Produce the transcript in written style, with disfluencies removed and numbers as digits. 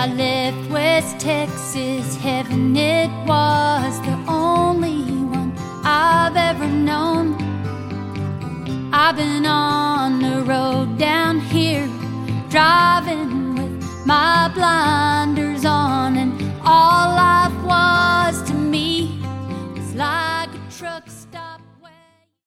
I left West Texas, heaven, it was the only one I've ever known. I've been on the road down here, driving with my blinders